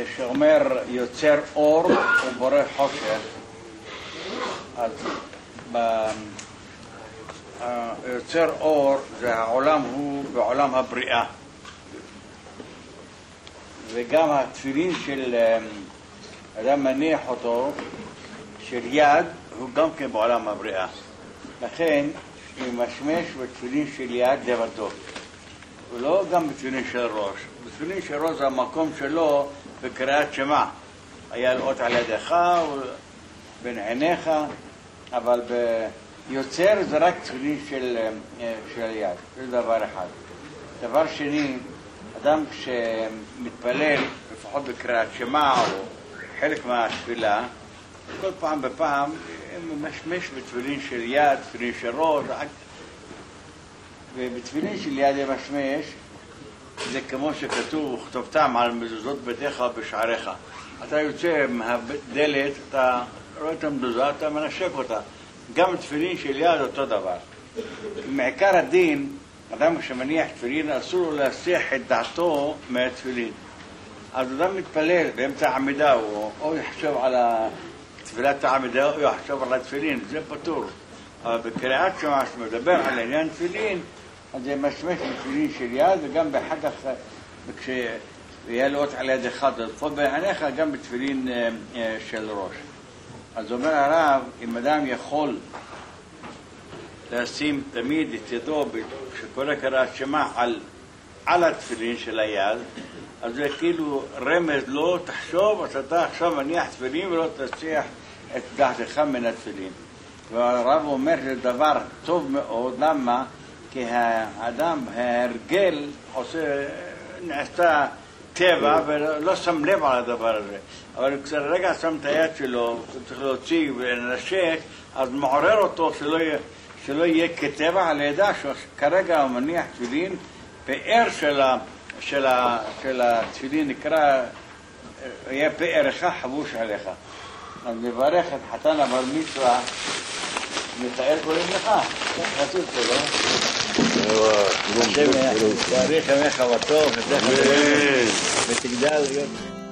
שאומר יוצר אור ובורא חושך. אז יוצר אור זה העולם הוא בעולם הבריאה, וגם התפילין של אדם מניח אותו של יד הוא גם כן בעולם הבריאה, לכן הוא משמש בתפילין של יד לבדו, ולא גם בתפילין של ראש. בתפילין של ראש זה המקום שלו בקריאת שמע, היה לאות על ידך ובין עיניך, אבל ביוצר זה רק תפילין של יד. זה דבר אחד. דבר שני, אדם כשמתפלל לפחות בקריאת שמע או חלק מהתפילה, כל פעם בפעם משמש בתפילין של יד, תפילין של ראש, ובתפילין של יד משמש, זה כמו שכתוב, וכתובתם על מזוזות ביתך בשעריך. אתה יוצא מהדלת, אתה רואה את המזוזה, אתה מנשק אותה. גם תפילין של יד אותו דבר. מעיקר הדין, אדם כשמניח תפילין, אסור לו להסיח את דעתו מהתפילין. אז אדם מתפלל באמצע עמידה, או יחשוב על תפילת העמידה, או יחשוב על התפילין, זה פטור. אבל בקריאת שמע שמדבר על עניין תפילין, אז זה משמש בתפילין של יד, וגם באחר כך, כשיהיה לאות על יד אחד, לפחות בעיניך, גם בתפילין של ראש. אז אומר הרב, אם אדם יכול לשים תמיד את ידו, כשקורא קריאת שמע על התפילין של היד, אז זה כאילו רמז לא תחשוב, אז אתה עכשיו מניח תפילין ולא תסיח את דעתך מן התפילין. והרב אומר שזה דבר טוב מאוד, למה? כי האדם, ההרגל, נעשה טבע ולא שם לב על הדבר הזה. אבל כשרגע שם את היד שלו, צריך להוציא ולנשק, אז מעורר אותו שלא יהיה כטבע, על ידע שכרגע הוא מניח תפילין, פאר של התפילין נקרא, יהיה פארך חבוש עליך. אז נברך את חתן הבר מצווה, מתאר קוראים לך, חצות שלו. השם יאריך ימיך בטוב, ותגדל להיות